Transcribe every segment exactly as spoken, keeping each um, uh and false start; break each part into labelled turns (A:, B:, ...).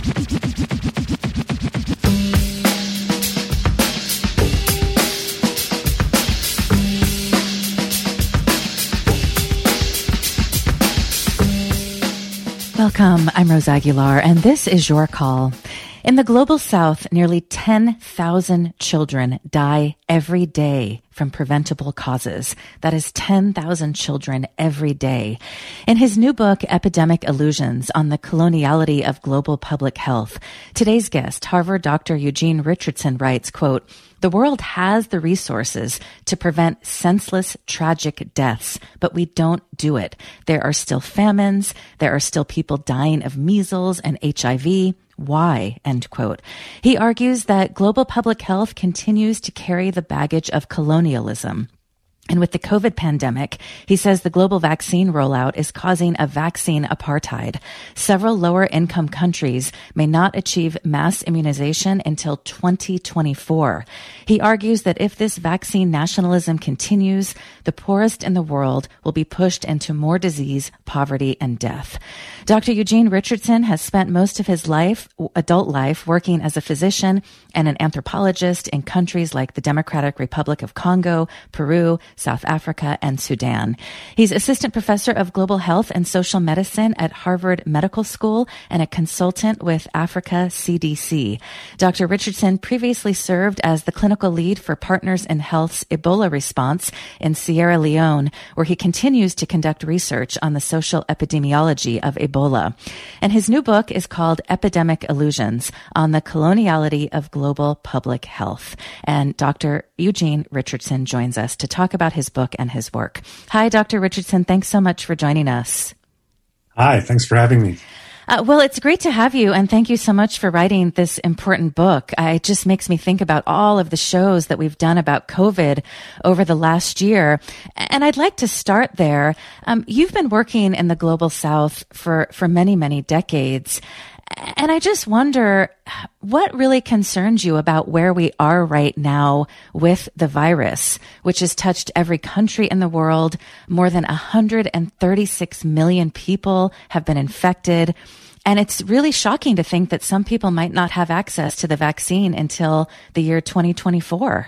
A: Welcome. I'm Rose Aguilar, and this is Your Call. In the global south, nearly ten thousand children die every day from preventable causes. That is ten thousand children every day. In his new book, Epidemic Illusions on the Coloniality of Global Public Health, today's guest, Harvard Doctor Eugene Richardson, writes, quote, "The world has the resources to prevent senseless, tragic deaths, but we don't do it. There are still famines. There are still people dying of measles and H I V. Why?" End quote. He argues that global public health continues to carry the baggage of colonialism. And with the COVID pandemic, he says the global vaccine rollout is causing a vaccine apartheid. Several lower income countries may not achieve mass immunization until twenty twenty-four. He argues that if this vaccine nationalism continues, the poorest in the world will be pushed into more disease, poverty, and death. Doctor Eugene Richardson has spent most of his life, adult life, working as a physician and an anthropologist in countries like the Democratic Republic of Congo, Peru, South Africa, and Sudan. He's assistant professor of global health and social medicine at Harvard Medical School and a consultant with Africa C D C. Doctor Richardson previously served as the clinical lead for Partners in Health's Ebola response in Sierra Leone, where he continues to conduct research on the social epidemiology of Ebola. And his new book is called Epidemic Illusions on the Coloniality of Global Public Health. And Doctor Eugene Richardson joins us to talk about his book and his work. Hi, Doctor Richardson. Thanks so much for joining us.
B: Hi, thanks for having me.
A: Uh, well, it's great to have you, and thank you so much for writing this important book. Uh, it just makes me think about all of the shows that we've done about COVID over the last year, and I'd like to start there. Um, you've been working in the global south for, for many, many decades. And I just wonder, what really concerns you about where we are right now with the virus, which has touched every country in the world? More than one hundred thirty-six million people have been infected. And it's really shocking to think that some people might not have access to the vaccine until the year twenty twenty-four.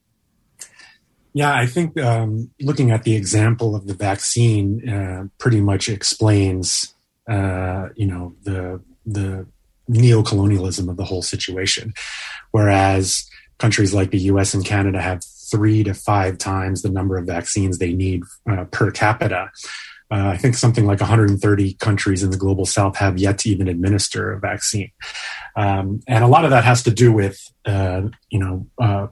B: Yeah, I think um, looking at the example of the vaccine uh, pretty much explains, uh, you know, the the neocolonialism of the whole situation. Whereas countries like the U S and Canada have three to five times the number of vaccines they need uh, per capita. Uh, I think something like one hundred thirty countries in the global south have yet to even administer a vaccine. Um, and a lot of that has to do with, uh, you know, uh,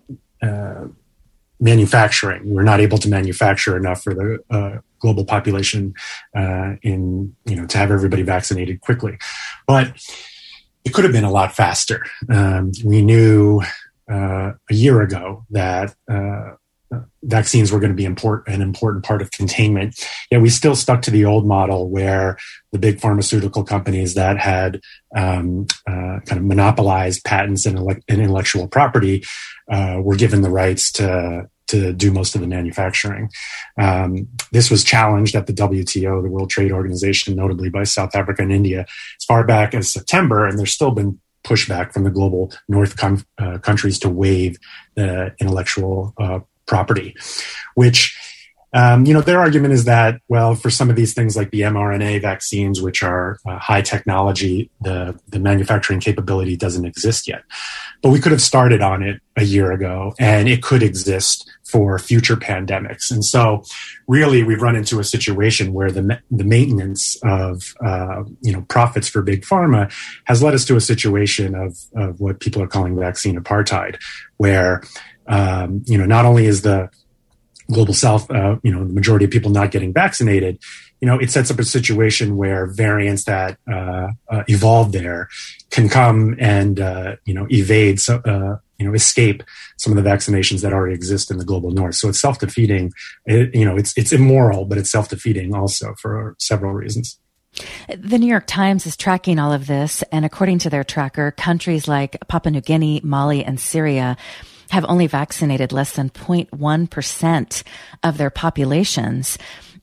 B: uh, manufacturing. We're not able to manufacture enough for the uh, global population uh, in, you know, to have everybody vaccinated quickly. But it could have been a lot faster. Um, we knew uh, a year ago that uh, vaccines were going to be important, an important part of containment. Yet we still stuck to the old model where the big pharmaceutical companies that had um, uh, kind of monopolized patents and, ele- and intellectual property uh, were given the rights to to do most of the manufacturing. Um, this was challenged at the W T O, the World Trade Organization, notably by South Africa and India, as far back as September, and there's still been pushback from the global North com- uh, countries to waive the intellectual uh, property, which, um, you know, their argument is that, well, for some of these things like the mRNA vaccines, which are uh, high technology, the, the manufacturing capability doesn't exist yet. But we could have started on it a year ago, and it could exist for future pandemics. And so really we've run into a situation where the the maintenance of, uh, you know, profits for big pharma has led us to a situation of, of what people are calling vaccine apartheid, where, um, you know, not only is the global south, uh, you know, the majority of people not getting vaccinated, you know, it sets up a situation where variants that uh, uh, evolve there can come and, uh, you know, evade, so, uh, you know, escape some of the vaccinations that already exist in the global north. So it's self-defeating. It, you know, it's it's immoral, but it's self-defeating also for several reasons.
A: The New York Times is tracking all of this, and according to their tracker, countries like Papua New Guinea, Mali, and Syria have only vaccinated less than zero point one percent of their populations.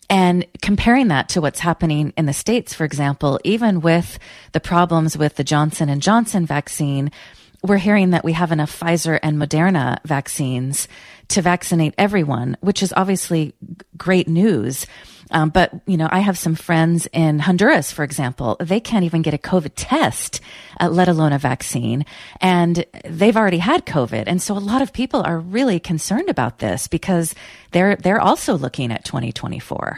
A: And comparing that to what's happening in the States, for example, even with the problems with the Johnson and Johnson vaccine, we're hearing that we have enough Pfizer and Moderna vaccines to vaccinate everyone, which is obviously great news. Um, but, you know, I have some friends in Honduras, for example. They can't even get a COVID test, uh, let alone a vaccine. And they've already had COVID. And so a lot of people are really concerned about this because they're they're also looking at twenty twenty-four.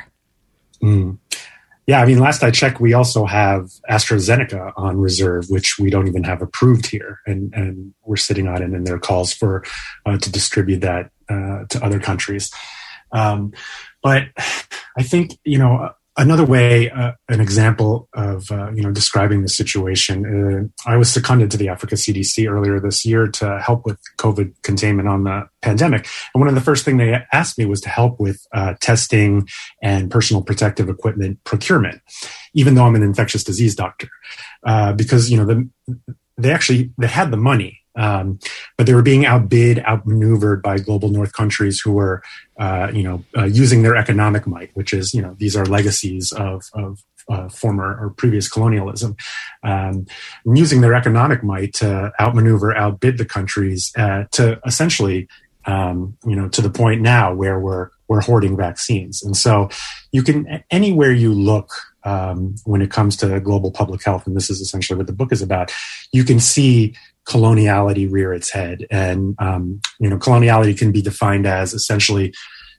B: Mm. Yeah, I mean, last I checked, we also have AstraZeneca on reserve, which we don't even have approved here. And, and we're sitting on it in their calls for uh, to distribute that uh, to other countries. Um, but I think, you know, another way, uh, an example of, uh, you know, describing the situation, uh, I was seconded to the Africa C D C earlier this year to help with COVID containment on the pandemic. And one of the first things they asked me was to help with uh, testing and personal protective equipment procurement, even though I'm an infectious disease doctor, uh, because, you know, the, they actually, they had the money. Um, but they were being outbid, outmaneuvered by global North countries who were, uh, you know, uh, using their economic might, which is, you know, these are legacies of, of uh, former or previous colonialism, um, using their economic might to outmaneuver, outbid the countries uh, to essentially, um, you know, to the point now where we're we're hoarding vaccines. And so you can, anywhere you look, um, when it comes to global public health, and this is essentially what the book is about, you can see coloniality rear its head. And, um, you know, coloniality can be defined as essentially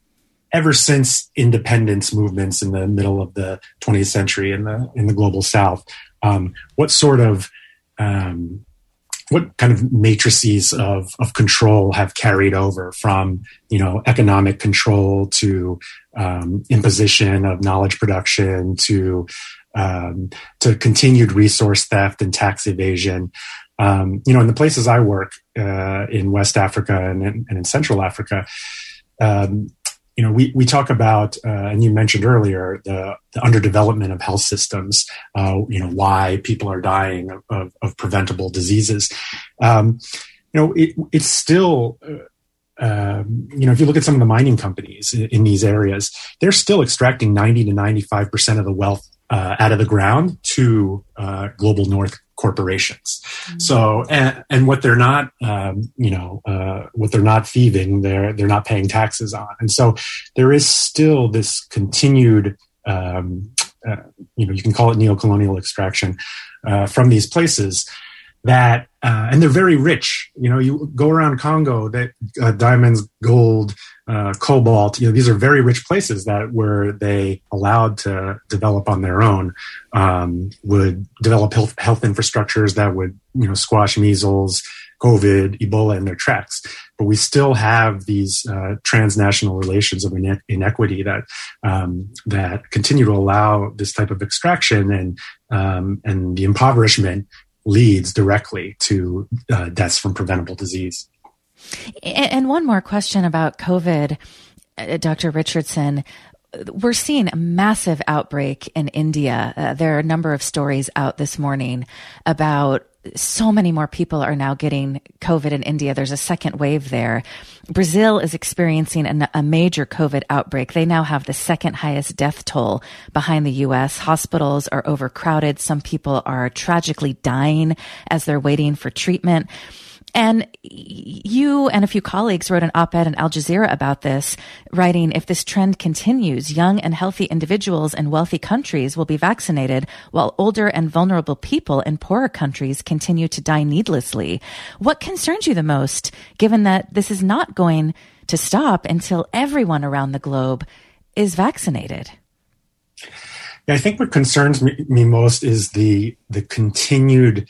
B: ever since independence movements in the middle of the twentieth century in the, in the global South, um, what sort of, um, what kind of matrices of, of control have carried over from, you know, economic control to, um, imposition of knowledge production to, um, to continued resource theft and tax evasion. Um, you know, in the places I work, uh, in West Africa and in, and in Central Africa, um, you know, we, we talk about, uh, and you mentioned earlier, the, the underdevelopment of health systems, uh, you know, why people are dying of, of, of preventable diseases. Um, you know, it, it's still, uh, um, you know, if you look at some of the mining companies in, in these areas, they're still extracting ninety to ninety-five percent of the wealth uh, out of the ground to uh, global North corporations. Mm-hmm. So, and, and what they're not, um, you know, uh, what they're not thieving, they're, they're not paying taxes on. And so there is still this continued, um, uh, you know, you can call it neocolonial extraction, uh, from these places that, uh, and they're very rich. You know, you go around Congo, that uh, diamonds, gold, uh, cobalt, you know, these are very rich places that were they allowed to develop on their own, um, would develop health, health infrastructures that would, you know, squash measles, COVID, Ebola in their tracks. But we still have these uh, transnational relations of ine- inequity that um, that continue to allow this type of extraction, and um, and the impoverishment leads directly to uh, deaths from preventable disease.
A: And one more question about COVID, Doctor Richardson. We're seeing a massive outbreak in India. Uh, there are a number of stories out this morning about so many more people are now getting COVID in India. There's a second wave there. Brazil is experiencing a, a major COVID outbreak. They now have the second highest death toll behind the U S. Hospitals are overcrowded. Some people are tragically dying as they're waiting for treatment. And you and a few colleagues wrote an op-ed in Al Jazeera about this, writing, if this trend continues, young and healthy individuals in wealthy countries will be vaccinated while older and vulnerable people in poorer countries continue to die needlessly. What concerns you the most, given that this is not going to stop until everyone around the globe is vaccinated?
B: Yeah, I think what concerns me, me most is the the continued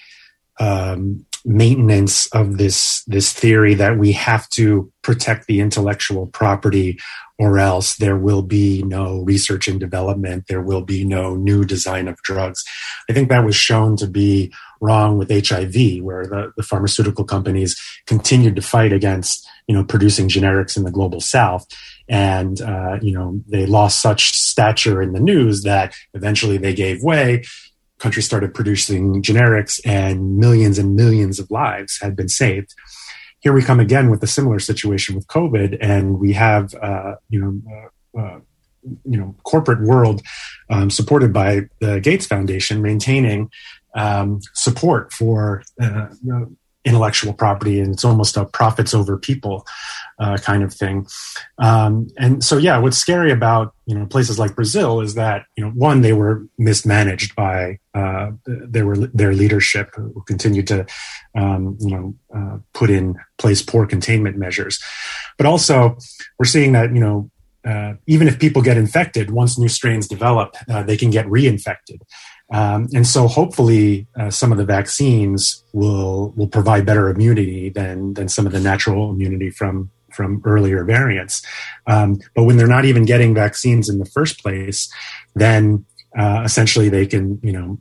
B: um maintenance of this this theory that we have to protect the intellectual property or else there will be no research and development, there will be no new design of drugs. I think that was shown to be wrong with H I V, where the, the pharmaceutical companies continued to fight against, you know, producing generics in the global South. And, uh, you know, they lost such stature in the news that eventually they gave way. Countries started producing generics and millions and millions of lives had been saved. Here we come again with a similar situation with COVID, and we have, uh, you know, uh, uh, you know, corporate world, um, supported by the Gates Foundation, maintaining um, support for uh, you know, intellectual property, and it's almost a profits over people uh, kind of thing. Um, and so, yeah, what's scary about, you know, places like Brazil is that, you know, one, they were mismanaged by uh, their their leadership, who continued to, um, you know, uh, put in place poor containment measures. But also, we're seeing that, you know, uh, even if people get infected, once new strains develop, uh, they can get reinfected. Um, and so hopefully uh, some of the vaccines will will provide better immunity than than some of the natural immunity from from earlier variants. Um, but when they're not even getting vaccines in the first place, then uh, essentially they can, you know,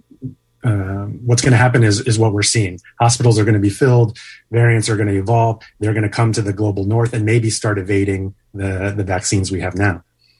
B: uh, what's going to happen is, is what we're seeing. Hospitals are going to be filled, variants are going to evolve, they're going to come to the global north and maybe start evading the, the vaccines we have now.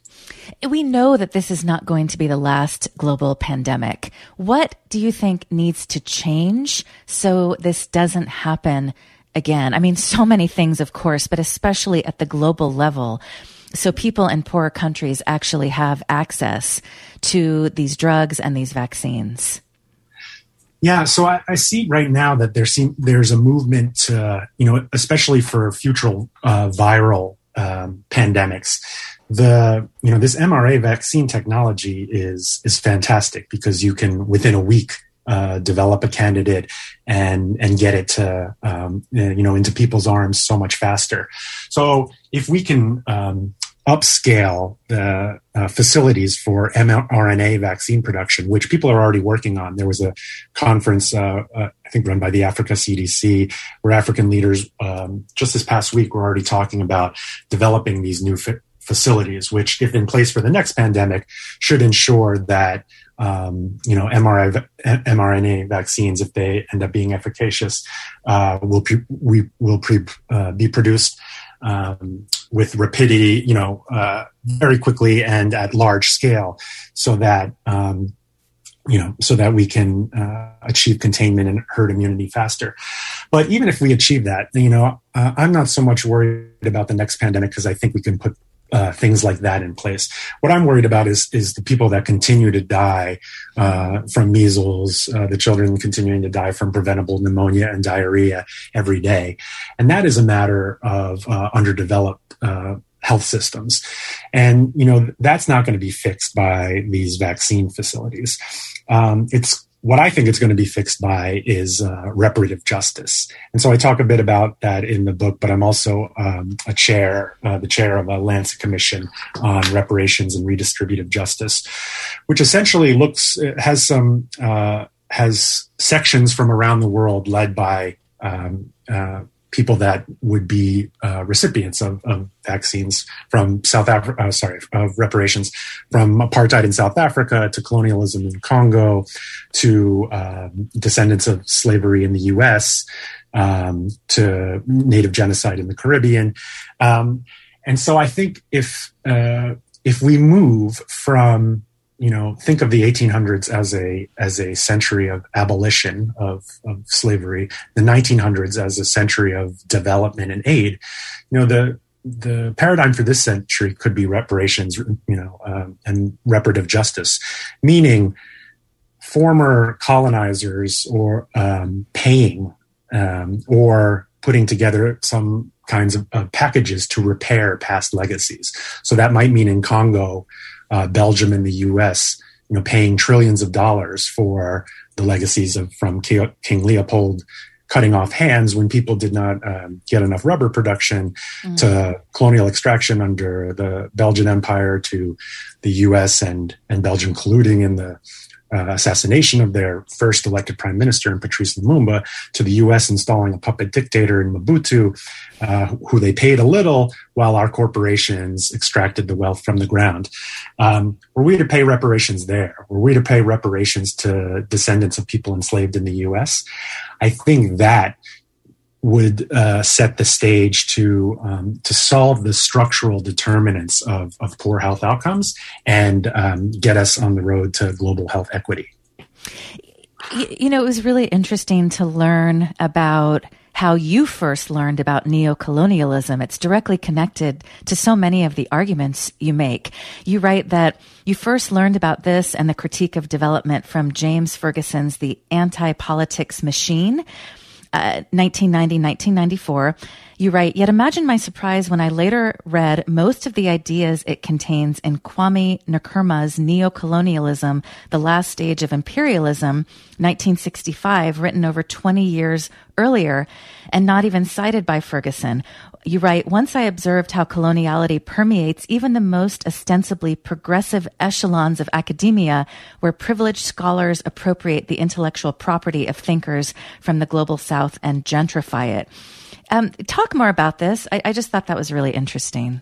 A: We know that this is not going to be the last global pandemic. What do you think needs to change so this doesn't happen again? I mean, so many things, of course, but especially at the global level, so people in poorer countries actually have access to these drugs and these vaccines.
B: Yeah, so I, I see right now that there seem, there's a movement to, you know, especially for future uh, viral um, pandemics. The, you know, this M R A vaccine technology is, is fantastic because you can, within a week, uh, develop a candidate and, and get it to, um, you know, into people's arms so much faster. So if we can, um, upscale the uh, facilities for mRNA vaccine production, which people are already working on. There was a conference, uh, uh, I think run by the Africa C D C, where African leaders, um, just this past week, were already talking about developing these new fi- facilities, which, if in place for the next pandemic, should ensure that um, you know mRNA vaccines, if they end up being efficacious, uh, will pre- we will pre- uh, be produced um, with rapidity, you know, uh, very quickly and at large scale, so that um, you know, so that we can uh, achieve containment and herd immunity faster. But even if we achieve that, you know, uh, I'm not so much worried about the next pandemic because I think we can put Uh, things like that in place. What I'm worried about is is the people that continue to die uh, from measles, uh, the children continuing to die from preventable pneumonia and diarrhea every day. And that is a matter of uh, underdeveloped uh, health systems. And, you know, that's not going to be fixed by these vaccine facilities. Um, it's What I think it's going to be fixed by is uh, reparative justice. And so I talk a bit about that in the book, but I'm also um, a chair, uh, the chair of a Lancet Commission on Reparations and Redistributive Justice, which essentially looks, has some, uh, has sections from around the world led by um, uh, people that would be uh, recipients of, of vaccines from South Africa, uh, sorry, of reparations from apartheid in South Africa to colonialism in Congo to um, descendants of slavery in the U S um, to native genocide in the Caribbean. Um, and so I think if uh, if we move from, you know, think of the eighteen hundreds as a as a century of abolition of, of slavery, the nineteen hundreds as a century of development and aid. You know, the the paradigm for this century could be reparations, you know, um, and reparative justice, meaning former colonizers or um, paying um, or putting together some kinds of uh, packages to repair past legacies. So that might mean in Congo, Uh, Belgium and the U S, you know, paying trillions of dollars for the legacies of from King Leopold cutting off hands when people did not um, get enough rubber production, mm-hmm. to colonial extraction under the Belgian Empire, to the U S and and Belgium colluding in the uh, assassination of their first elected prime minister, in Patrice Lumumba, to the U S installing a puppet dictator in Mobutu, uh, who they paid a little while our corporations extracted the wealth from the ground. Um, were we to pay reparations there? Were we to pay reparations to descendants of people enslaved in the U S? I think that would uh, set the stage to um, to solve the structural determinants of, of poor health outcomes and um, get us on the road to global health equity.
A: You know, it was really interesting to learn about how you first learned about neocolonialism. It's directly connected to so many of the arguments you make. You write that you first learned about this and the critique of development from James Ferguson's The Anti-Politics Machine, uh, nineteen ninety, nineteen ninety-four. You write, yet imagine my surprise when I later read most of the ideas it contains in Kwame Nkrumah's Neocolonialism, The Last Stage of Imperialism, nineteen sixty-five, written over twenty years earlier, and not even cited by Ferguson. You write, once I observed how coloniality permeates even the most ostensibly progressive echelons of academia, where privileged scholars appropriate the intellectual property of thinkers from the global South and gentrify it. Um, talk more about this. I, I just thought that was really interesting.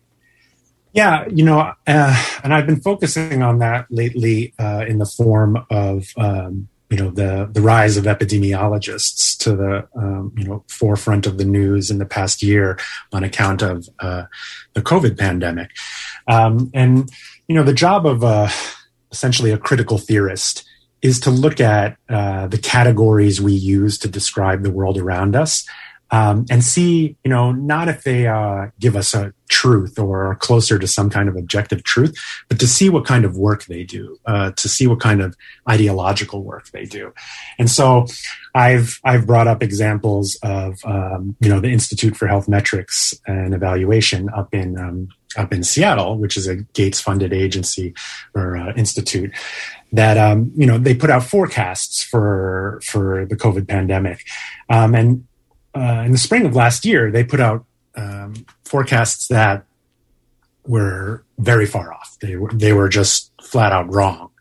B: Yeah, you know, uh, and I've been focusing on that lately uh, in the form of, um, you know, the the rise of epidemiologists to the, um, you know, forefront of the news in the past year on account of uh, the COVID pandemic. Um, and, you know, the job of uh, essentially a critical theorist is to look at uh, the categories we use to describe the world around us. Um, and see, you know, not if they uh, give us a truth or are closer to some kind of objective truth, but to see what kind of work they do, uh, to see what kind of ideological work they do. And so I've I've brought up examples of, um, you know, the Institute for Health Metrics and Evaluation up in um, up in Seattle, which is a Gates-funded agency or uh, institute that, um, you know, they put out forecasts for for the COVID pandemic. Um, and Uh, in the spring of last year, they put out um, forecasts that were very far off. They were they were just flat out wrong.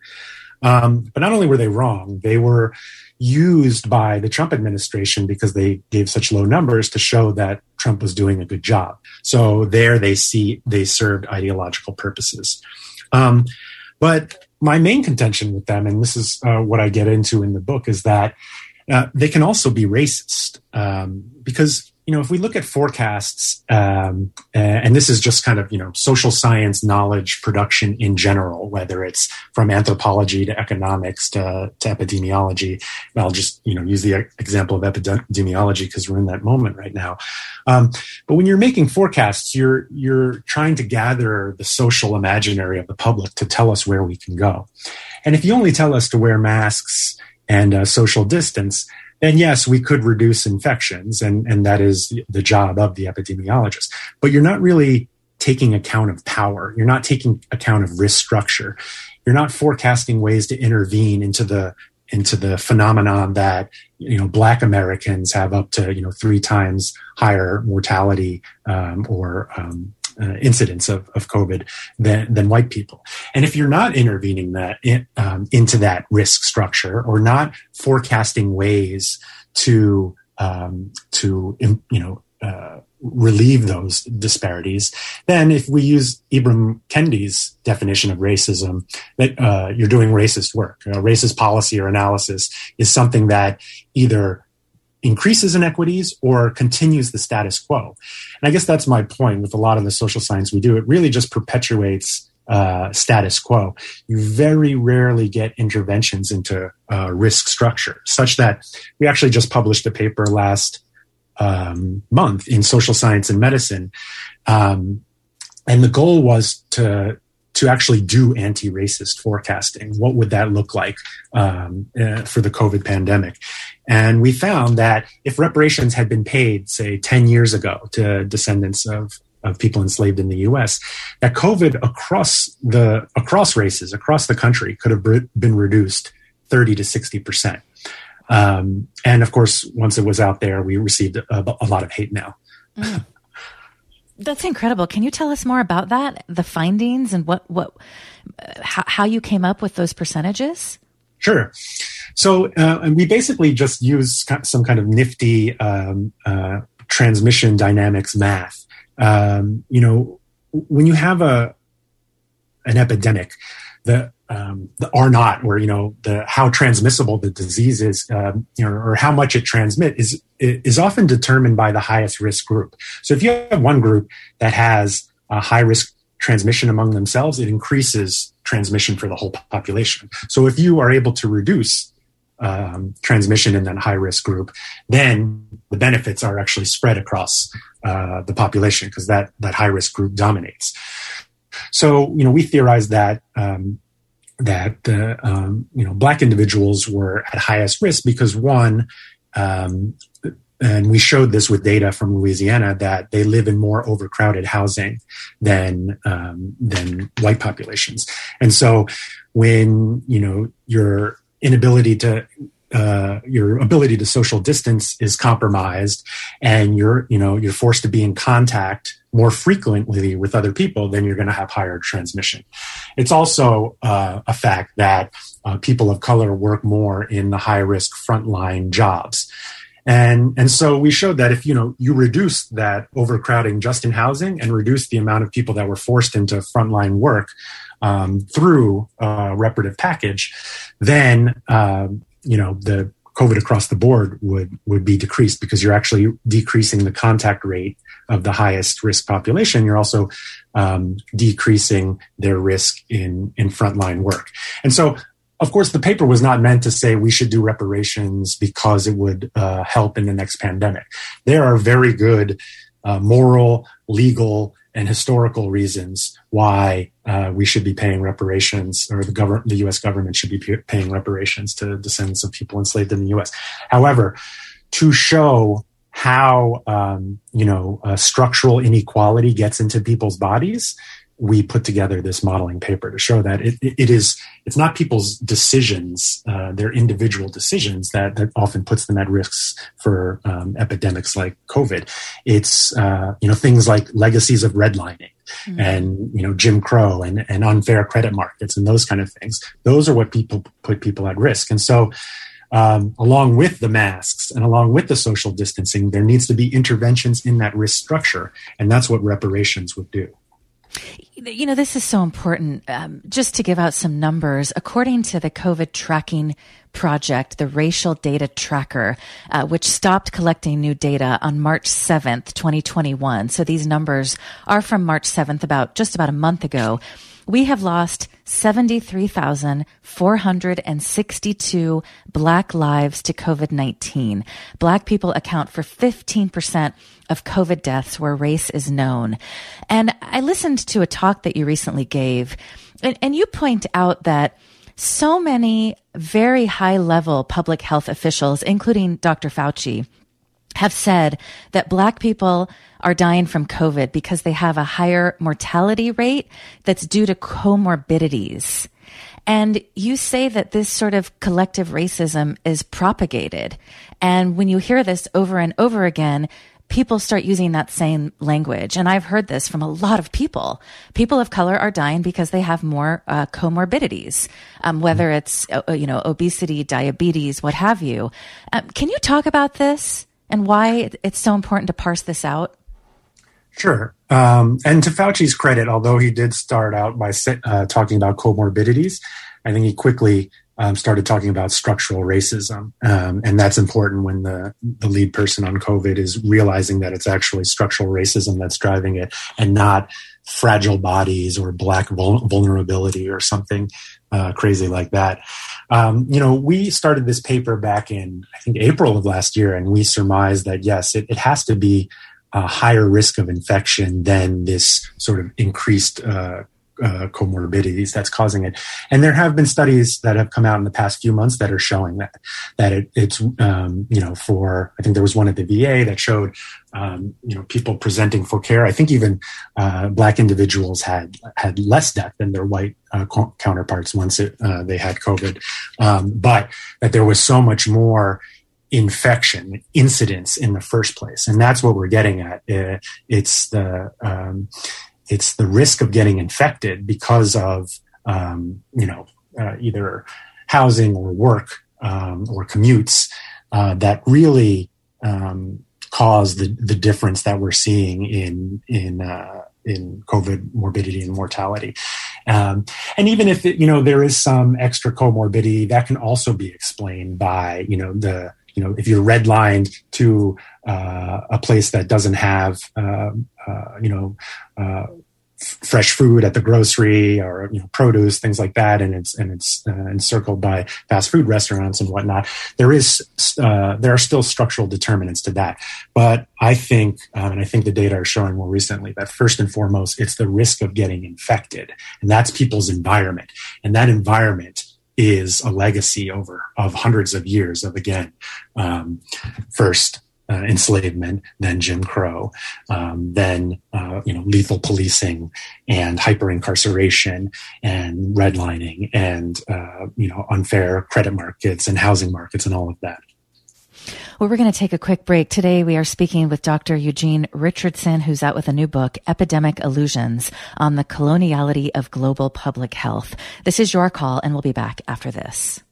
B: Um, but not only were they wrong, they were used by the Trump administration because they gave such low numbers to show that Trump was doing a good job. So there they see they served ideological purposes. Um, but my main contention with them, and this is uh, what I get into in the book, is that Uh, they can also be racist um, because, you know, if we look at forecasts, um, and this is just kind of, you know, social science knowledge production in general, whether it's from anthropology to economics to, to epidemiology. And I'll just, you know, use the example of epidemiology because we're in that moment right now. Um, but when you're making forecasts, you're you're trying to gather the social imaginary of the public to tell us where we can go. And if you only tell us to wear masks and uh, social distance, then yes, we could reduce infections, and, and that is the job of the epidemiologist. But you're not really taking account of power. You're not taking account of risk structure. You're not forecasting ways to intervene into the into the phenomenon that, you know, Black Americans have up to, you know, three times higher mortality um, or um, Uh, incidence of, of COVID than, than white people. And if you're not intervening that in, um, into that risk structure or not forecasting ways to um, to you know uh, relieve those disparities, then if we use Ibram Kendi's definition of racism, that uh, you're doing racist work. Uh, racist policy or analysis is something that either increases inequities or continues the status quo. And I guess that's my point with a lot of the social science we do. It really just perpetuates uh, status quo. You very rarely get interventions into uh, risk structure, such that we actually just published a paper last um, month in Social Science and Medicine. Um, and the goal was to to actually do anti-racist forecasting. What would that look like um, uh, for the COVID pandemic? And we found that if reparations had been paid, say, ten years ago to descendants of, of people enslaved in the U S, that COVID across the across races, across the country, could have been reduced thirty to sixty percent. Um, and of course, once it was out there, we received a, a lot of hate mail.
A: Mm. That's incredible. Can you tell us more about that, the findings, and what, what, how, how you came up with those percentages?
B: Sure. So uh, and we basically just use some kind of nifty um, uh, transmission dynamics math. Um, you know, when you have a an epidemic, the um, the R naught, or you know, the how transmissible the disease is, um, you know, or how much it transmits, is is often determined by the highest risk group. So if you have one group that has a high risk transmission among themselves, it increases transmission for the whole population. So if you are able to reduce um, transmission in that high-risk group, then the benefits are actually spread across uh, the population because that, that high-risk group dominates. So, you know, we theorized that um, that uh, um, you know, Black individuals were at highest risk because one, um, and we showed this with data from Louisiana, that they live in more overcrowded housing than um, than white populations. And so when, you know, your inability to uh, your ability to social distance is compromised and you're, you know, you're forced to be in contact more frequently with other people, then you're going to have higher transmission. It's also uh, a fact that uh, people of color work more in the high risk frontline jobs. And, and so we showed that if, you know, you reduce that overcrowding just in housing and reduce the amount of people that were forced into frontline work um, through a reparative package, then, um, you know, the COVID across the board would, would be decreased because you're actually decreasing the contact rate of the highest risk population. You're also um, decreasing their risk in, in frontline work. And so, of course, the paper was not meant to say we should do reparations because it would uh, help in the next pandemic. There are very good uh, moral, legal, and historical reasons why uh, we should be paying reparations, or the government, the U S government should be p- paying reparations to descendants of people enslaved in the U S. However, to show how um, you know uh, structural inequality gets into people's bodies, we put together this modeling paper to show that it, it is, it's not people's decisions, uh, their individual decisions that, that often puts them at risks for um, epidemics like COVID. It's, uh, you know, things like legacies of redlining mm-hmm. and, you know, Jim Crow and, and unfair credit markets and those kind of things. Those are what people put people at risk. And so, um, along with the masks and along with the social distancing, there needs to be interventions in that risk structure. And that's what reparations would do.
A: You know, this is so important. Um, just to give out some numbers, according to the COVID tracking project, the Racial Data Tracker, uh, which stopped collecting new data on March seventh, twenty twenty-one. So these numbers are from March seventh, about just about a month ago. We have lost seventy-three thousand four hundred sixty-two Black lives to COVID nineteen. Black people account for fifteen percent of COVID deaths where race is known. And I listened to a talk that you recently gave, and, and you point out that so many very high-level public health officials, including Doctor Fauci, have said that Black people are dying from COVID because they have a higher mortality rate that's due to comorbidities. And you say that this sort of collective racism is propagated. And when you hear this over and over again, people start using that same language. And I've heard this from a lot of people. People of color are dying because they have more uh, comorbidities, um, whether it's, uh, you know, obesity, diabetes, what have you. Um, can you talk about this and why it's so important to parse this out?
B: Sure. Um, and to Fauci's credit, although he did start out by uh, talking about comorbidities, I think he quickly um, started talking about structural racism. Um, and that's important when the, the lead person on COVID is realizing that it's actually structural racism that's driving it and not fragile bodies or Black vul- vulnerability or something uh, crazy like that. Um, you know, we started this paper back in, I think, April of last year, and we surmised that, yes, it, it has to be a higher risk of infection than this sort of increased uh, uh, comorbidities that's causing it. And there have been studies that have come out in the past few months that are showing that, that it, it's, um, you know, for, I think there was one at the V A that showed, um, you know, people presenting for care. I think even uh, Black individuals had, had less death than their white uh, co- counterparts once it, uh, they had COVID. Um, but that there was so much more infection incidence in the first place. And that's what we're getting at. Uh, it's the, um, it's the risk of getting infected because of, um, you know, uh, either housing or work, um, or commutes, uh, that really, um, cause the, the difference that we're seeing in, in, uh, in COVID morbidity and mortality. Um, and even if, it, you know, there is some extra comorbidity, that can also be explained by, you know, the, you know, if you're redlined to uh, a place that doesn't have, uh, uh, you know, uh, f- fresh food at the grocery or, you know, produce, things like that, and it's and it's uh, encircled by fast food restaurants and whatnot. There is uh, there are still structural determinants to that, but I think, um, and I think the data are showing more recently that first and foremost, it's the risk of getting infected, and that's people's environment, and that environment is a legacy over of hundreds of years of, again, um, first uh, enslavement, then Jim Crow, um, then uh, you know lethal policing and hyper-incarceration and redlining and uh, you know unfair credit markets and housing markets and all of that.
A: Well, we're going to take a quick break. Today, we are speaking with Doctor Eugene Richardson, who's out with a new book, Epidemic Illusions, on the Coloniality of Global Public Health. This is Your Call, and we'll be back after this.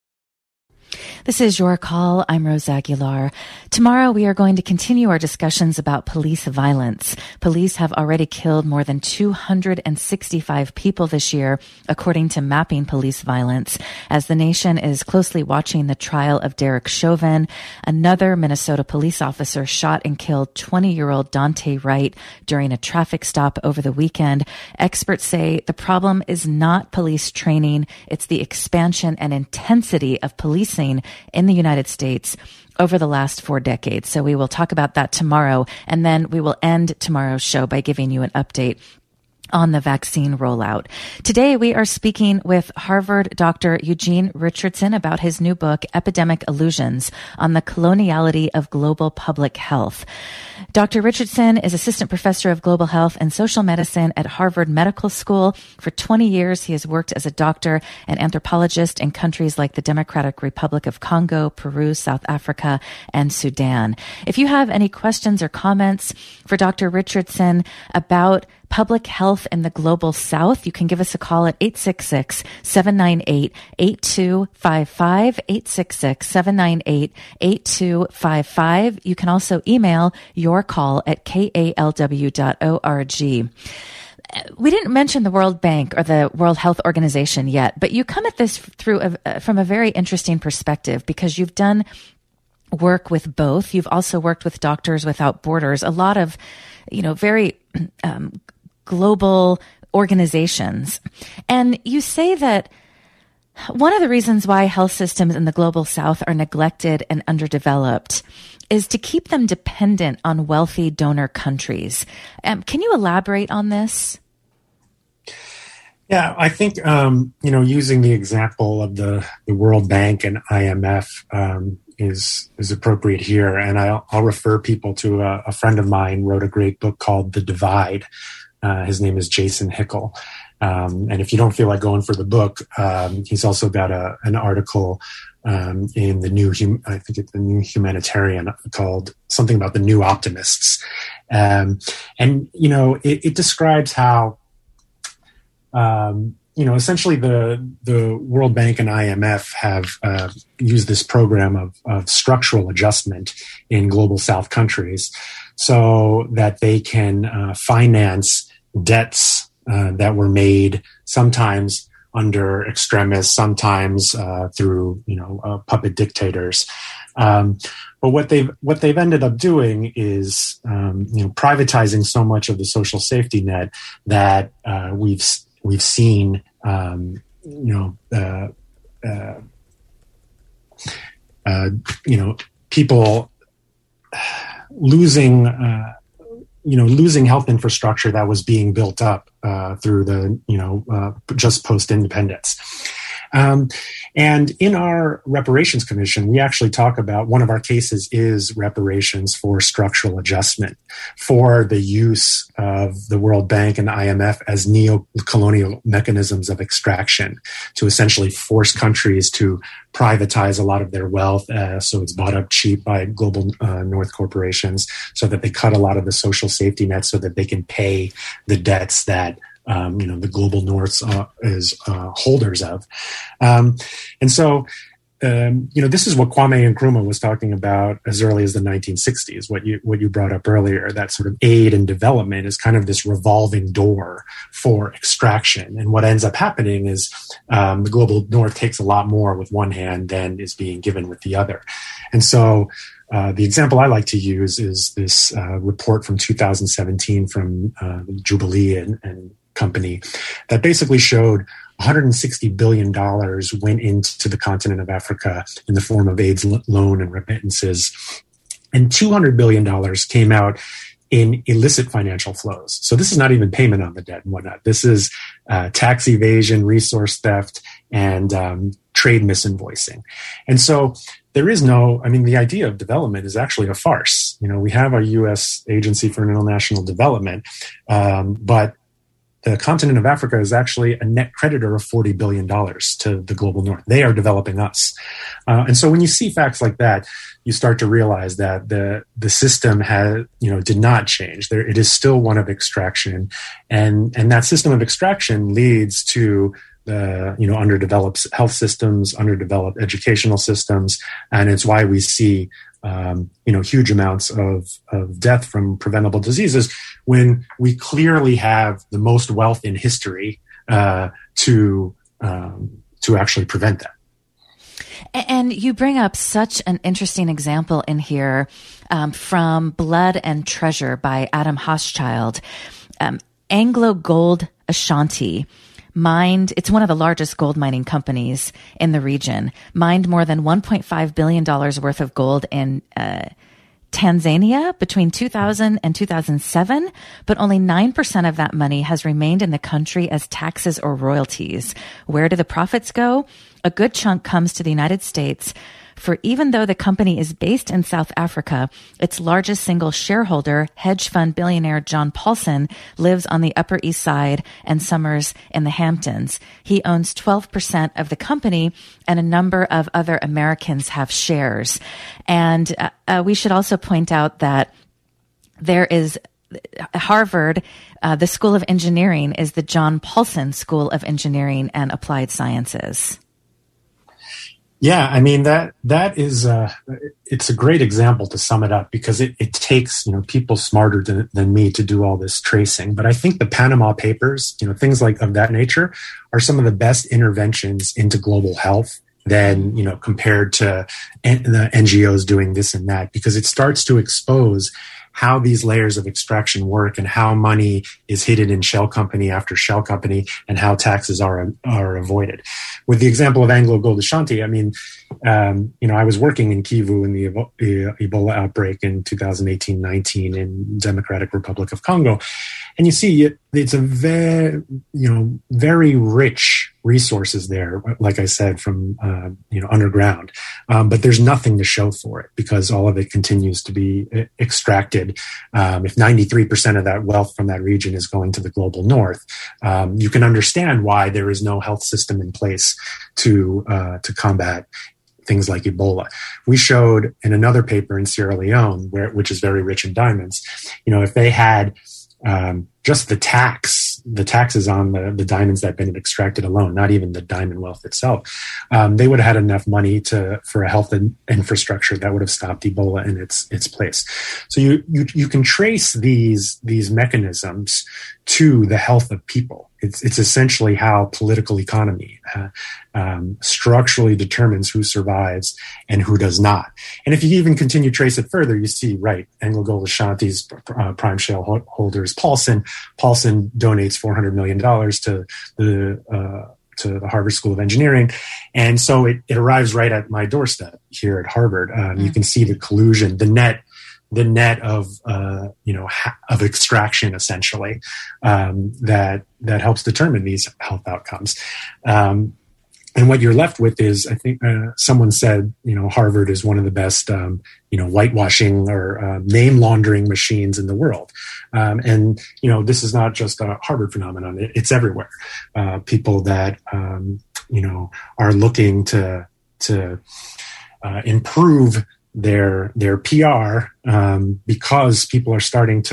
A: This is Your Call. I'm Rose Aguilar. Tomorrow, we are going to continue our discussions about police violence. Police have already killed more than two hundred sixty-five people this year, according to Mapping Police Violence, as the nation is closely watching the trial of Derek Chauvin, another Minnesota police officer shot and killed twenty-year-old Dante Wright during a traffic stop over the weekend. Experts say the problem is not police training, it's the expansion and intensity of policing in the United States over the last four decades. So we will talk about that tomorrow, and then we will end tomorrow's show by giving you an update on the vaccine rollout. Today, we are speaking with Harvard Doctor Eugene Richardson about his new book, Epidemic Illusions, on the Coloniality of Global Public Health. Doctor Richardson is assistant professor of global health and social medicine at Harvard Medical School. For twenty years, he has worked as a doctor and anthropologist in countries like the Democratic Republic of Congo, Peru, South Africa, and Sudan. If you have any questions or comments for Doctor Richardson about public health in the global south, you can give us a call at eight six six, seven nine eight, eight two five five, eight six six, seven nine eight, eight two five five. You can also email your call at k a l w dot org. We didn't mention the World Bank or the World Health Organization yet, but you come at this through a, from a very interesting perspective because you've done work with both. You've also worked with Doctors Without Borders, a lot of, you know, very um, global organizations. And you say that one of the reasons why health systems in the global south are neglected and underdeveloped is to keep them dependent on wealthy donor countries. Um, can you elaborate on this?
B: Yeah, I think, um, you know, using the example of the, the World Bank and I M F um, is is appropriate here. And I'll, I'll refer people to a, a friend of mine wrote a great book called The Divide. Uh, his name is Jason Hickel. Um, and if you don't feel like going for the book, um, he's also got a, an article um, in the new, hum- I think it's the New Humanitarian called something about the New Optimists. Um, and, you know, it, it describes how, um, you know, essentially the the World Bank and I M F have uh, used this program of, of structural adjustment in global South countries so that they can uh, finance debts uh, that were made sometimes under extremists, sometimes uh, through, you know, uh, puppet dictators. Um, but what they've what they've ended up doing is, um, you know, privatizing so much of the social safety net that uh, we've we've seen, um, you know, uh, uh, uh, you know, people losing. Uh, you know, losing health infrastructure that was being built up uh, through the, you know, uh, just post-independence. Um, and in our reparations commission, we actually talk about one of our cases is reparations for structural adjustment for the use of the World Bank and the I M F as neo-colonial mechanisms of extraction to essentially force countries to privatize a lot of their wealth uh, so it's bought up cheap by global uh, North corporations so that they cut a lot of the social safety nets so that they can pay the debts that Um, you know, the global North uh, is uh, holders of. Um, and so um, you know, this is what Kwame Nkrumah was talking about as early as the nineteen sixties. What you what you brought up earlier, that sort of aid and development is kind of this revolving door for extraction. And what ends up happening is um, the global north takes a lot more with one hand than is being given with the other. And so uh, the example I like to use is this uh, report from two thousand seventeen from uh, Jubilee and, and Company that basically showed one hundred sixty billion dollars went into the continent of Africa in the form of aid loan and remittances, and two hundred billion dollars came out in illicit financial flows. So this is not even payment on the debt and whatnot. This is uh, tax evasion, resource theft, and um, trade misinvoicing. And so there is no, I mean, the idea of development is actually a farce. You know, we have our U S Agency for International Development, um, but the continent of Africa is actually a net creditor of forty billion dollars to the global north. They are developing us. Uh, and so when you see facts like that, you start to realize that the the system has, you know, did not change. There, it is still one of extraction. And, and that system of extraction leads to the, you know, underdeveloped health systems, underdeveloped educational systems. And it's why we see Um, you know, huge amounts of, of death from preventable diseases when we clearly have the most wealth in history uh, to um, to actually prevent that.
A: And you bring up such an interesting example in here um, from Blood and Treasure by Adam Hochschild. Um, Anglo Gold Ashanti mined, it's one of the largest gold mining companies in the region, mined more than one point five billion dollars worth of gold in uh, Tanzania between two thousand and two thousand seven, but only nine percent of that money has remained in the country as taxes or royalties. Where do the profits go? A good chunk comes to the United States. For even though the company is based in South Africa, its largest single shareholder, hedge fund billionaire John Paulson, lives on the Upper East Side and summers in the Hamptons. He owns twelve percent of the company, and a number of other Americans have shares. And uh, uh, we should also point out that there is Harvard, uh, the School of Engineering is the John Paulson School of Engineering and Applied Sciences.
B: Yeah, I mean, that that is uh, it's a great example to sum it up, because it, it takes, you know, people smarter than, than me to do all this tracing. But I think the Panama Papers, you know, things like of that nature are some of the best interventions into global health than, you know, compared to en- the N G Os doing this and that, because it starts to expose how these layers of extraction work and how money is hidden in shell company after shell company and how taxes are are avoided. With the example of Anglo Gold Ashanti, I mean, um, you know, I was working in Kivu in the Ebola outbreak in two thousand eighteen nineteen in Democratic Republic of Congo. And you see, it, it's a very, you know, very rich resources there, like I said, from, uh, you know, underground. Um, but there's nothing to show for it because all of it continues to be extracted. Um, if ninety-three percent of that wealth from that region is going to the global north, um, you can understand why there is no health system in place to, uh, to combat things like Ebola. We showed in another paper in Sierra Leone, where, which is very rich in diamonds, you know, if they had Um, just the tax, the taxes on the, the diamonds that have been extracted alone, not even the diamond wealth itself, um, they would have had enough money to for a health in, infrastructure that would have stopped Ebola in its its place. So you you you can trace these these mechanisms to the health of people. It's it's essentially how political economy uh, um, structurally determines who survives and who does not. And if you even continue to trace it further, you see, right, Anglo Gold Ashanti's uh, prime share holders, Paulson. Paulson donates four hundred million dollars to the uh, to the Harvard School of Engineering. And so it, it arrives right at my doorstep here at Harvard. Um, mm. You can see the collusion, the net the net of, uh, you know, ha- of extraction, essentially, um, that, that helps determine these health outcomes. Um, and what you're left with is, I think, uh, someone said, you know, Harvard is one of the best, um, you know, whitewashing or uh, name laundering machines in the world. Um, and, you know, this is not just a Harvard phenomenon. It, it's everywhere. Uh, people that, um, you know, are looking to, to, uh, improve their their P R um, because people are starting to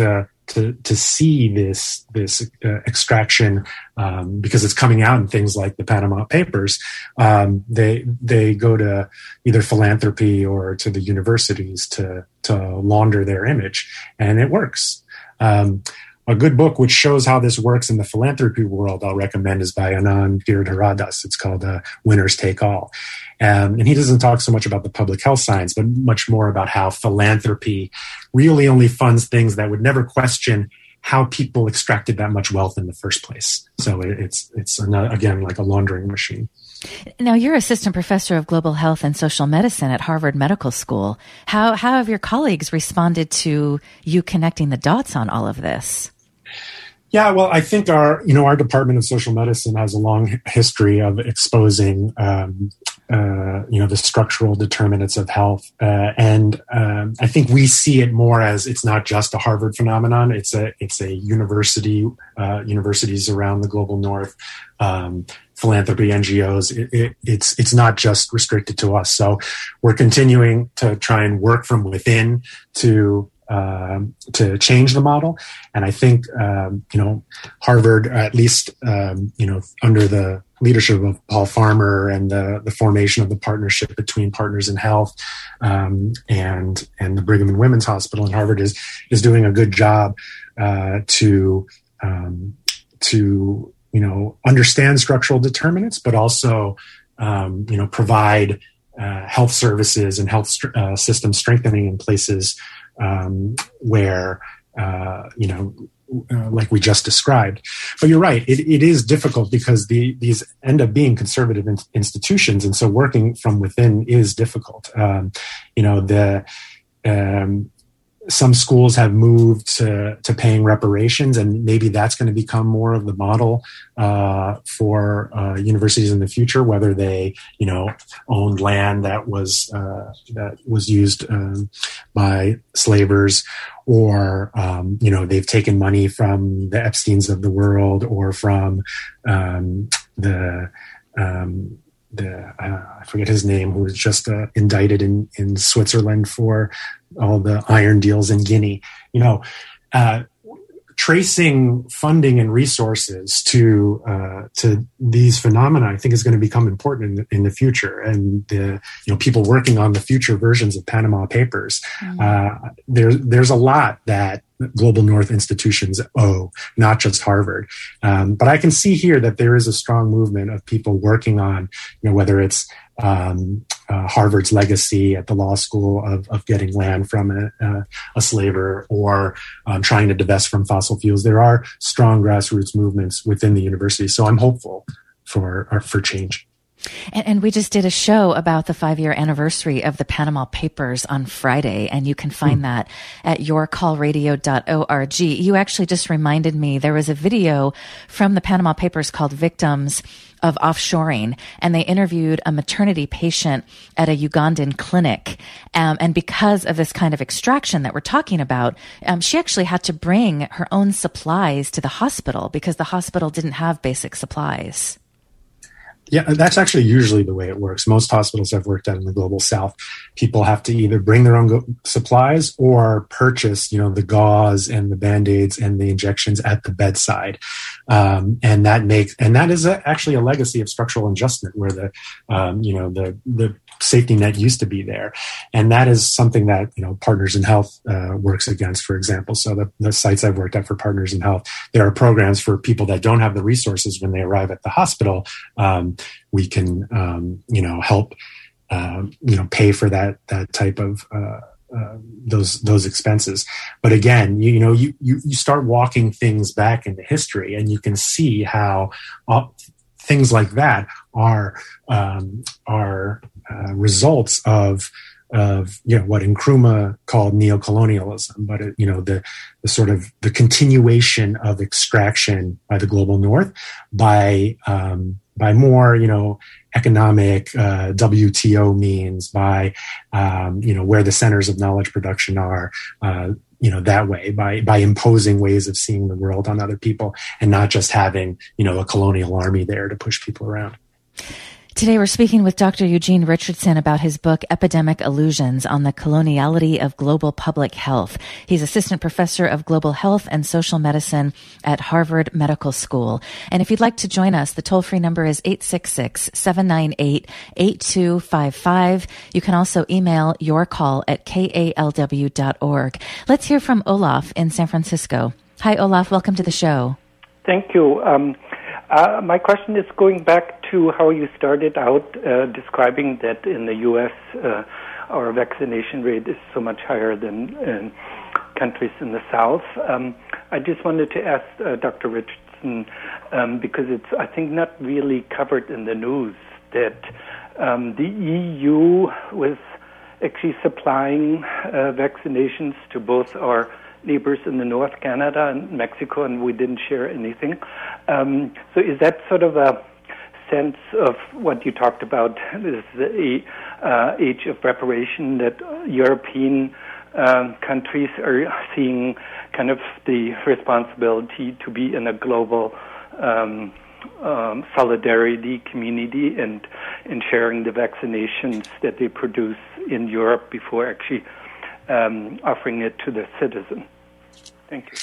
B: to to see this this uh, extraction um, because it's coming out in things like the Panama Papers. Um, they they go to either philanthropy or to the universities to to launder their image, and it works. Um, A good book which shows how this works in the philanthropy world I'll recommend is by Anand Giridharadas. It's called uh, Winners Take All. Um, and he doesn't talk so much about the public health science, but much more about how philanthropy really only funds things that would never question how people extracted that much wealth in the first place. So it, it's, it's another, again, like a laundering machine.
A: Now, you're assistant professor of global health and social medicine at Harvard Medical School. How, how have your colleagues responded to you connecting the dots on all of this?
B: Yeah, well, I think our, you know, our Department of Social Medicine has a long history of exposing, um, uh, you know, the structural determinants of health, uh, and um, I think we see it more as it's not just a Harvard phenomenon; it's a it's a university, uh, universities around the global north, um, philanthropy, N G Os. It, it, it's it's not just restricted to us. So we're continuing to try and work from within to. Um, to change the model. And I think, um, you know, Harvard, at least, um, you know, under the leadership of Paul Farmer and the, the formation of the partnership between Partners in Health um, and and the Brigham and Women's Hospital in Harvard is is doing a good job uh, to um, to you know understand structural determinants, but also um, you know provide uh, health services and health st- uh, system strengthening in places. Um, where, uh, you know, uh, like we just described. But you're right, it, it is difficult because the, these end up being conservative in, institutions. And so working from within is difficult. Um, you know, the um, some schools have moved to, to paying reparations, and maybe that's going to become more of the model uh, for uh, universities in the future, whether they, you know, owned land that was uh, that was used um, by slavers, or um, you know, they've taken money from the Epsteins of the world, or from um, the um, the uh, I forget his name, who was just uh, indicted in in Switzerland for all the iron deals in Guinea. You know, uh, tracing funding and resources to uh, to these phenomena, I think, is going to become important in the, in the future. And the you know people working on the future versions of Panama Papers, mm-hmm. uh, there's there's a lot that Global North institutions owe, not just Harvard. Um, but I can see here that there is a strong movement of people working on, you know, whether it's um, uh, Harvard's legacy at the law school of, of getting land from a, a, a slaver, or um, trying to divest from fossil fuels. There are strong grassroots movements within the university. So I'm hopeful for for change.
A: And, and we just did a show about the five-year anniversary of the Panama Papers on Friday, and you can find mm. that at your call radio dot org. You actually just reminded me there was a video from the Panama Papers called Victims of Offshoring, and they interviewed a maternity patient at a Ugandan clinic. Um, and because of this kind of extraction that we're talking about, um, she actually had to bring her own supplies to the hospital because the hospital didn't have basic supplies.
B: Yeah, that's actually usually the way it works. Most hospitals I've worked at in the Global South, people have to either bring their own go- supplies or purchase, you know, the gauze and the Band-Aids and the injections at the bedside. Um, and that makes, and that is a, actually a legacy of structural adjustment, where the, um, you know, the, the safety net used to be there. And that is something that, you know, Partners in Health uh, works against, for example. So the, the sites I've worked at for Partners in Health, there are programs for people that don't have the resources when they arrive at the hospital. Um, we can, um, you know, help, um, you know, pay for that, that type of, uh, uh, those, those expenses. But again, you, you know, you, you, you start walking things back into history, and you can see how all, things like that are, um, are, uh, results of, of, you know, what Nkrumah called neocolonialism, but, it, you know, the, the sort of the continuation of extraction by the global north by, um, by more, you know, economic uh, W T O means, by, um, you know, where the centers of knowledge production are, uh, you know, that way, by by imposing ways of seeing the world on other people, and not just having, you know, a colonial army there to push people around.
A: Today we're speaking with Doctor Eugene Richardson about his book, Epidemic Illusions on the Coloniality of Global Public Health. He's assistant professor of global health and social medicine at Harvard Medical School. And if you'd like to join us, the toll-free number is eight six six, seven nine eight, eight two five five. You can also email your call at k a l w dot org. Let's hear from Olaf in San Francisco. Hi, Olaf. Welcome to the show.
C: Thank you. Um, uh, my question is going back to how you started out uh, describing that in the U S uh, our vaccination rate is so much higher than in countries in the South. Um, I just wanted to ask uh, Doctor Richardson, um, because it's, I think, not really covered in the news, that um, the E U was actually supplying uh, vaccinations to both our neighbors in the North, Canada and Mexico, and we didn't share anything. Um, so is that sort of a sense of what you talked about, this the uh, age of reparation, that European um, countries are seeing kind of the responsibility to be in a global um, um, solidarity community and, and sharing the vaccinations that they produce in Europe before actually um, offering it to the citizen? Thank you.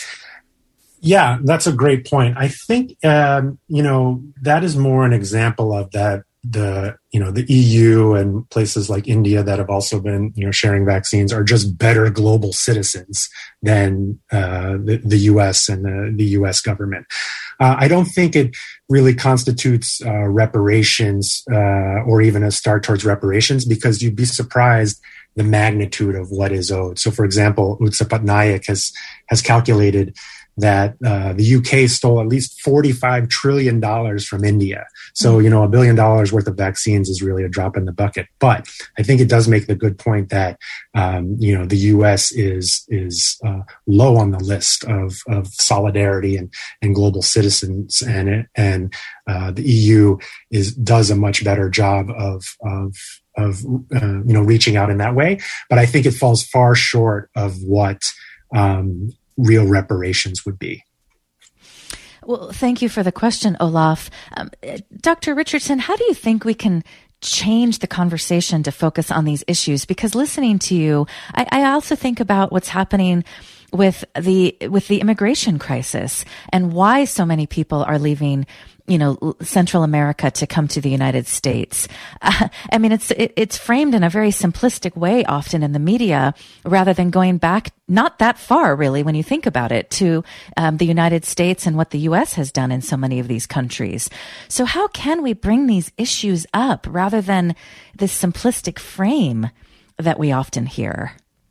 B: Yeah, that's a great point. I think, um, you know, that is more an example of that, the, you know, the E U and places like India that have also been, you know, sharing vaccines are just better global citizens than uh, the, the U S and the, the U S government. Uh, I don't think it really constitutes uh, reparations uh, or even a start towards reparations, because you'd be surprised the magnitude of what is owed. So, for example, Utsa Patnaik has has calculated that uh, the U K stole at least forty-five trillion dollars from India. So, you know, a billion dollars worth of vaccines is really a drop in the bucket. But I think it does make the good point that, um, you know, the U S is is uh, low on the list of, of solidarity and, and global citizens. And, and uh, the E U is does a much better job of, of of, uh, you know, reaching out in that way. But I think it falls far short of what um, real reparations would be.
A: Well, thank you for the question, Olaf. Um, Doctor Richardson, how do you think we can change the conversation to focus on these issues? Because listening to you, I, I also think about what's happening with the with the immigration crisis and why so many people are leaving, you know, Central America to come to the United States. Uh, I mean, it's it, it's framed in a very simplistic way often in the media, rather than going back not that far, really, when you think about it, to um, the United States and what the U S has done in so many of these countries. So how can we bring these issues up rather than this simplistic frame that we often hear?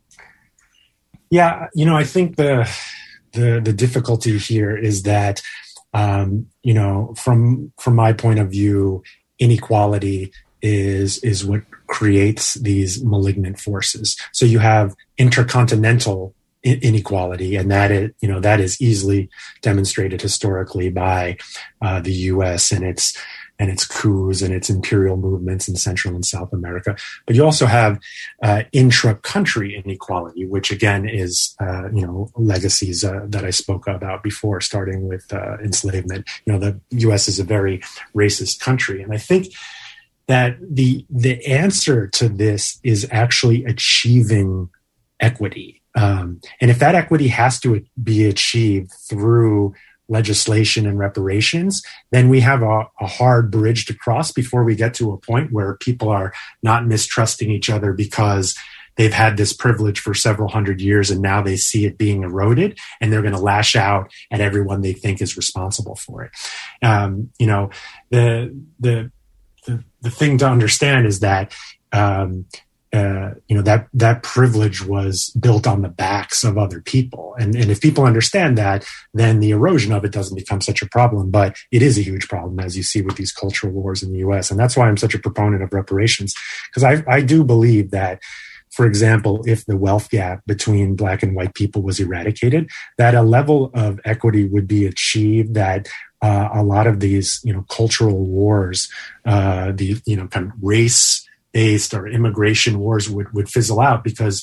B: Yeah, you know, I think the the the difficulty here is that, um, you know, from from my point of view, inequality is is what creates these malignant forces. So you have intercontinental I- inequality, and that is, you know, that is easily demonstrated historically by uh, the U S and its and its coups and its imperial movements in Central and South America. But you also have uh, intra-country inequality, which again is, uh, you know, legacies uh, that I spoke about before, starting with uh, enslavement. You know, the U S is a very racist country. And I think that the the answer to this is actually achieving equity. Um, and if that equity has to be achieved through legislation and reparations, then we have a, a hard bridge to cross before we get to a point where people are not mistrusting each other because they've had this privilege for several hundred years and now they see it being eroded and they're going to lash out at everyone they think is responsible for it. Um, you know, the, the, the, the thing to understand is that, um, Uh, you know, that, that privilege was built on the backs of other people. And, and if people understand that, then the erosion of it doesn't become such a problem. But it is a huge problem, as you see with these cultural wars in the U S. And that's why I'm such a proponent of reparations, because I, I do believe that, for example, if the wealth gap between Black and white people was eradicated, that a level of equity would be achieved, that uh, a lot of these, you know, cultural wars, uh, the, you know, kind of race based or immigration wars would, would fizzle out, because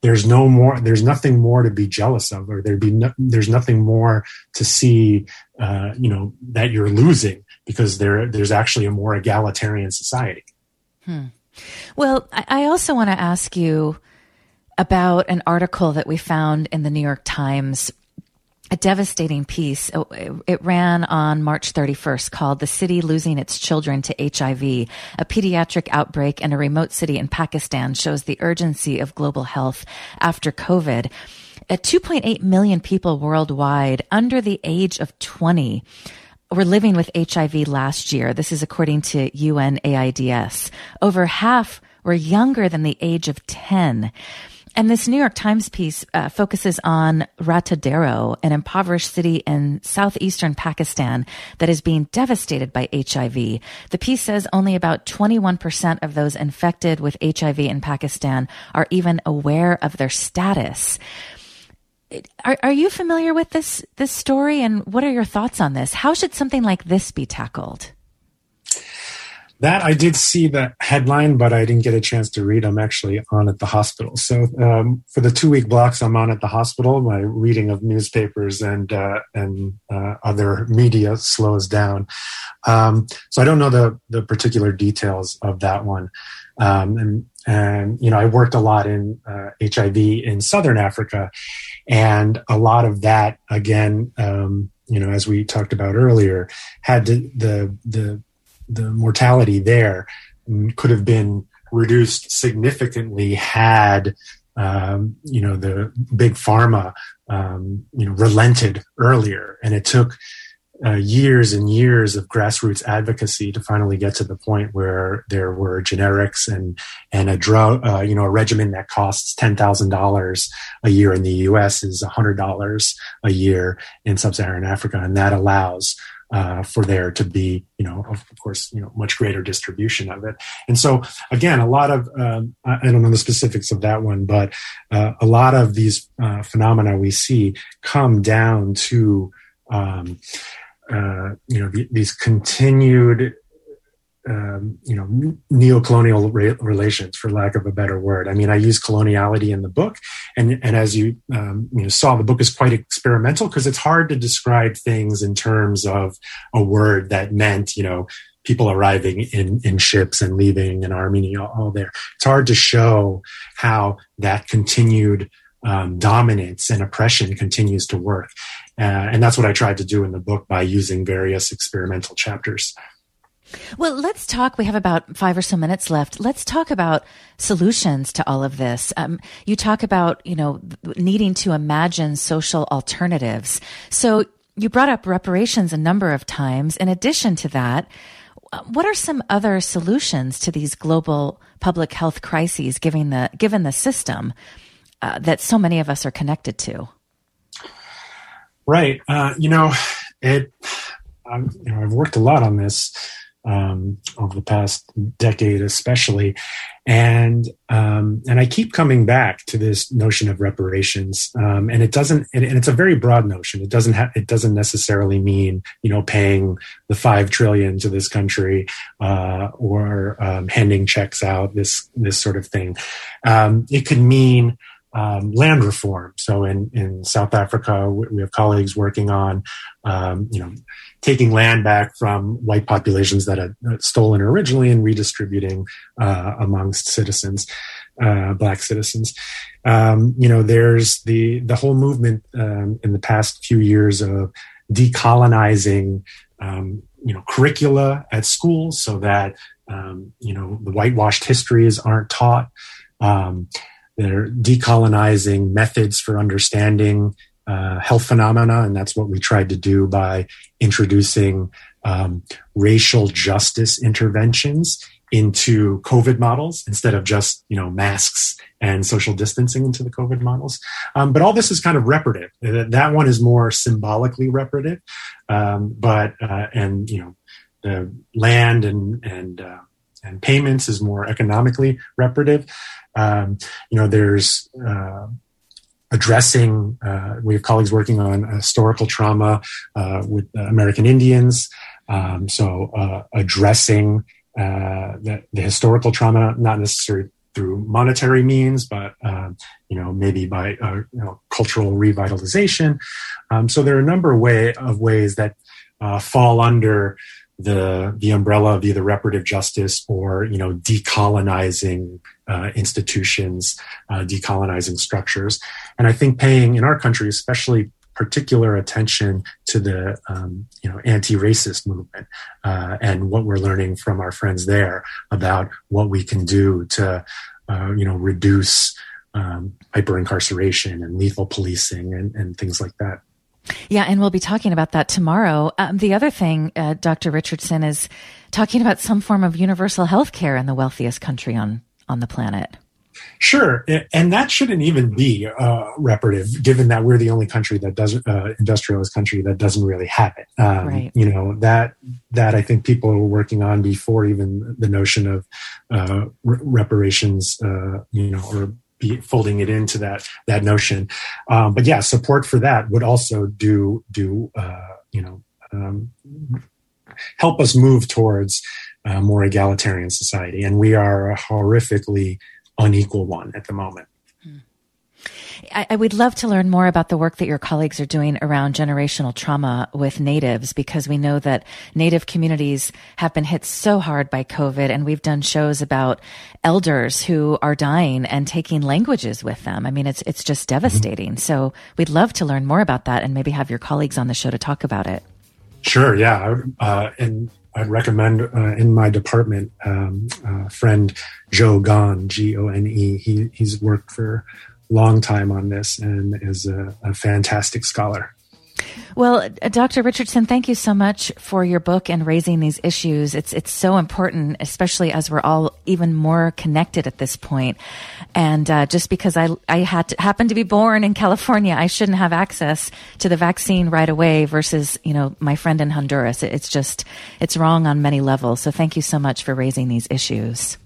B: there's no more, there's nothing more to be jealous of, or there'd be no, there's nothing more to see, uh, you know, that you're losing, because there there's actually a more egalitarian society.
A: Hmm. Well, I also want to ask you about an article that we found in the New York Times, a devastating piece. It ran on March thirty-first, called "The City Losing Its Children to H I V. A Pediatric Outbreak in a Remote City in Pakistan Shows the Urgency of Global Health After COVID." Uh, two point eight million people worldwide under the age of twenty were living with H I V last year. This is according to U N AIDS. Over half were younger than the age of ten. And this New York Times piece uh, focuses on Ratadero, an impoverished city in southeastern Pakistan that is being devastated by H I V. The piece says only about twenty-one percent of those infected with H I V in Pakistan are even aware of their status. Are, are you familiar with this this story, and what are your thoughts on this? How should something like this be tackled?
B: That I did see the headline, but I didn't get a chance to read. I'm actually on at the hospital. So um, for the two-week blocks I'm on at the hospital, my reading of newspapers and uh, and uh, other media slows down. Um, so I don't know the the particular details of that one. Um, and and you know, I worked a lot in uh, H I V in Southern Africa, and a lot of that, again, um, you know, as we talked about earlier, had to, the the the mortality there could have been reduced significantly had, um, you know, the big pharma, um, you know, relented earlier. And it took uh, years and years of grassroots advocacy to finally get to the point where there were generics and, and a drug, uh, you know, a regimen that costs ten thousand dollars a year in the U S is one hundred dollars a year in sub-Saharan Africa. And that allows Uh, for there to be, you know, of course, you know, much greater distribution of it. And so, again, a lot of, um, I don't know the specifics of that one, but uh, a lot of these uh, phenomena we see come down to, um, uh, you know, the, these continued, um, you know, neo-colonial re- relations, for lack of a better word. I mean, I use coloniality in the book, and and as you um, you know saw, the book is quite experimental because it's hard to describe things in terms of a word that meant, you know, people arriving in, in ships and leaving and Armenia, all, all there. It's hard to show how that continued um, dominance and oppression continues to work, uh, and that's what I tried to do in the book by using various experimental chapters.
A: Well, let's talk. We have about five or so minutes left. Let's talk about solutions to all of this. Um, you talk about, you know, needing to imagine social alternatives. So you brought up reparations a number of times. In addition to that, what are some other solutions to these global public health crises, given the given the system uh, that so many of us are connected to?
B: Right. Uh, you know, it. Um, you know, I've worked a lot on this. Um, over the past decade, especially, and um, and I keep coming back to this notion of reparations, um, and it doesn't, and it's a very broad notion. It doesn't have, it doesn't necessarily mean, you know, paying the five trillion to this country uh, or um, handing checks out, this this sort of thing. Um, it could mean Um, land reform. So in, in South Africa, we have colleagues working on, um, you know, taking land back from white populations that had stolen originally and redistributing uh, amongst citizens, uh, Black citizens. Um, you know, there's the the whole movement um, in the past few years of decolonizing, um, you know, curricula at schools so that um, you know the whitewashed histories aren't taught. Um, They're decolonizing methods for understanding uh, health phenomena, and that's what we tried to do by introducing um, racial justice interventions into COVID models instead of just, you know, masks and social distancing into the COVID models. Um, but all this is kind of reparative. That one is more symbolically reparative, um, but uh, and you know, the land and and uh, and payments is more economically reparative. Um, you know, there's uh, addressing, uh, we have colleagues working on historical trauma uh, with uh, American Indians. Um, so uh, addressing uh, the, the historical trauma, not necessarily through monetary means, but uh, you know, maybe by uh, you know, cultural revitalization. Um, so there are a number of way of ways that uh, fall under the the umbrella of either reparative justice or, you know, decolonizing uh, institutions, uh, decolonizing structures. And I think paying in our country, especially particular attention to the um, you know, anti-racist movement uh, and what we're learning from our friends there about what we can do to uh, you know, reduce um, hyper-incarceration and lethal policing and, and things like that.
A: Yeah, and we'll be talking about that tomorrow. Um, the other thing, uh, Doctor Richardson, is talking about some form of universal health care in the wealthiest country on, on the planet.
B: Sure. And that shouldn't even be uh, reparative, given that we're the only country that doesn't, uh, industrialist country that doesn't really have it. Um,
A: right.
B: You know, that, that I think people were working on before even the notion of uh, re- reparations, uh, you know, or be folding it into that, that notion. Um, but yeah, support for that would also do, do, uh, you know, um, help us move towards a more egalitarian society. And we are a horrifically unequal one at the moment.
A: I, I would love to learn more about the work that your colleagues are doing around generational trauma with natives, because we know that Native communities have been hit so hard by COVID, and we've done shows about elders who are dying and taking languages with them. I mean, it's it's just devastating. Mm-hmm. So we'd love to learn more about that and maybe have your colleagues on the show to talk about it.
B: Sure, yeah. Uh, and I'd recommend uh, in my department, um, uh, friend Joe Gone, G O N E. He, he's worked for a long time on this and is a, a fantastic scholar.
A: Well, uh, Doctor Richardson, thank you so much for your book and raising these issues. It's it's so important, especially as we're all even more connected at this point. And uh, just because I I had to, happened to be born in California, I shouldn't have access to the vaccine right away versus, you know, my friend in Honduras. It, it's just, it's wrong on many levels. So thank you so much for raising these issues.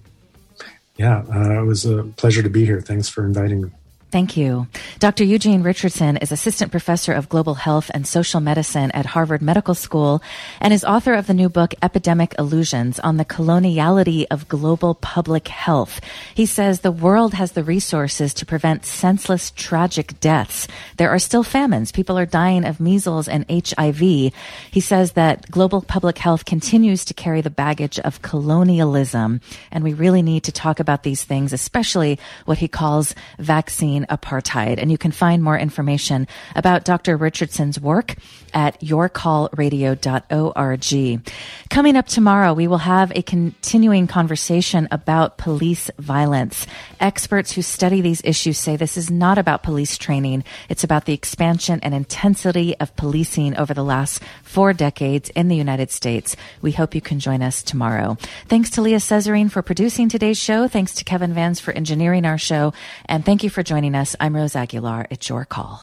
B: Yeah, uh, it was a pleasure to be here. Thanks for inviting me.
A: Thank you. Doctor Eugene Richardson is Assistant Professor of Global Health and Social Medicine at Harvard Medical School and is author of the new book, Epidemic Illusions, on the coloniality of global public health. He says the world has the resources to prevent senseless, tragic deaths. There are still famines. People are dying of measles and H I V. He says that global public health continues to carry the baggage of colonialism, and we really need to talk about these things, especially what he calls vaccine apartheid. And you can find more information about Doctor Richardson's work at your call radio dot org. Coming up tomorrow, we will have a continuing conversation about police violence. Experts who study these issues say this is not about police training. It's about the expansion and intensity of policing over the last four decades in the United States. We hope you can join us tomorrow. Thanks to Leah Cesarine for producing today's show. Thanks to Kevin Vance for engineering our show. And thank you for joining us. I'm Rose Aguilar. It's Your Call.